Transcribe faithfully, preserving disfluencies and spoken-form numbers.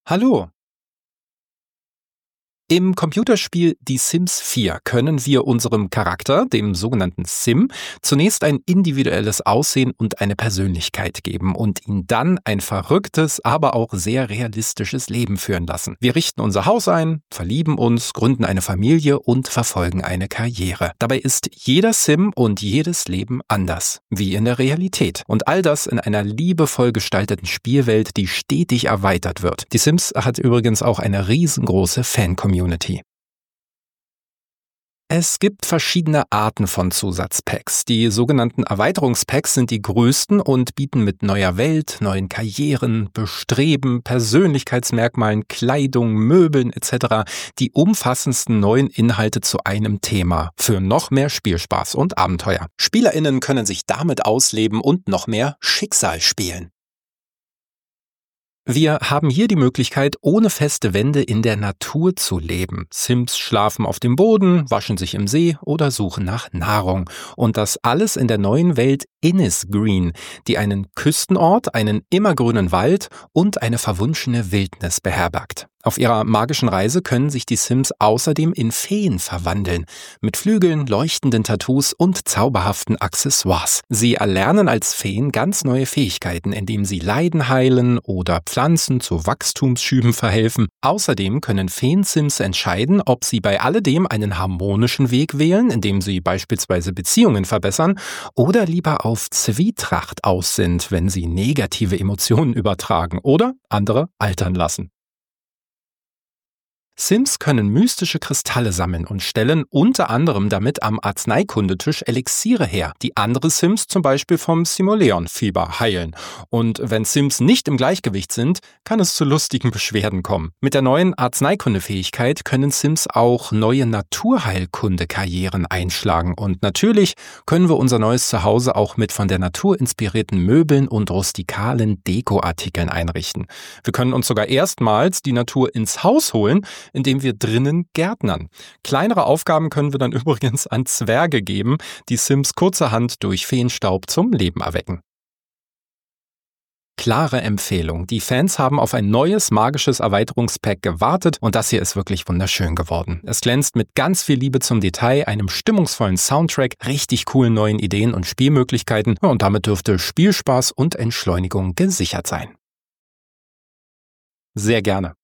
Hallo! Im Computerspiel Die Sims vier können wir unserem Charakter, dem sogenannten Sim, zunächst ein individuelles Aussehen und eine Persönlichkeit geben und ihn dann ein verrücktes, aber auch sehr realistisches Leben führen lassen. Wir richten unser Haus ein, verlieben uns, gründen eine Familie und verfolgen eine Karriere. Dabei ist jeder Sim und jedes Leben anders, wie in der Realität. Und all das in einer liebevoll gestalteten Spielwelt, die stetig erweitert wird. Die Sims hat übrigens auch eine riesengroße Fan-Community. Es gibt verschiedene Arten von Zusatzpacks. Die sogenannten Erweiterungspacks sind die größten und bieten mit neuer Welt, neuen Karrieren, Bestreben, Persönlichkeitsmerkmalen, Kleidung, Möbeln et cetera die umfassendsten neuen Inhalte zu einem Thema für noch mehr Spielspaß und Abenteuer. SpielerInnen können sich damit ausleben und noch mehr Schicksal spielen. Wir haben hier die Möglichkeit, ohne feste Wände in der Natur zu leben. Sims schlafen auf dem Boden, waschen sich im See oder suchen nach Nahrung. Und das alles in der neuen Welt Innisgreen, die einen Küstenort, einen immergrünen Wald und eine verwunschene Wildnis beherbergt. Auf ihrer magischen Reise können sich die Sims außerdem in Feen verwandeln, mit Flügeln, leuchtenden Tattoos und zauberhaften Accessoires. Sie erlernen als Feen ganz neue Fähigkeiten, indem sie Leiden heilen oder Pflanzen zu Wachstumsschüben verhelfen. Außerdem können Feen-Sims entscheiden, ob sie bei alledem einen harmonischen Weg wählen, indem sie beispielsweise Beziehungen verbessern, oder lieber auf Zwietracht aus sind, wenn sie negative Emotionen übertragen oder andere altern lassen. Sims können mystische Kristalle sammeln und stellen unter anderem damit am Arzneikundetisch Elixiere her, die andere Sims zum Beispiel vom Simoleon-Fieber heilen. Und wenn Sims nicht im Gleichgewicht sind, kann es zu lustigen Beschwerden kommen. Mit der neuen Arzneikundefähigkeit können Sims auch neue Naturheilkunde-Karrieren einschlagen. Und natürlich können wir unser neues Zuhause auch mit von der Natur inspirierten Möbeln und rustikalen Dekoartikeln einrichten. Wir können uns sogar erstmals die Natur ins Haus holen, indem wir drinnen gärtnern. Kleinere Aufgaben können wir dann übrigens an Zwerge geben, die Sims kurzerhand durch Feenstaub zum Leben erwecken. Klare Empfehlung. Die Fans haben auf ein neues magisches Erweiterungspack gewartet und das hier ist wirklich wunderschön geworden. Es glänzt mit ganz viel Liebe zum Detail, einem stimmungsvollen Soundtrack, richtig coolen neuen Ideen und Spielmöglichkeiten und damit dürfte Spielspaß und Entschleunigung gesichert sein. Sehr gerne.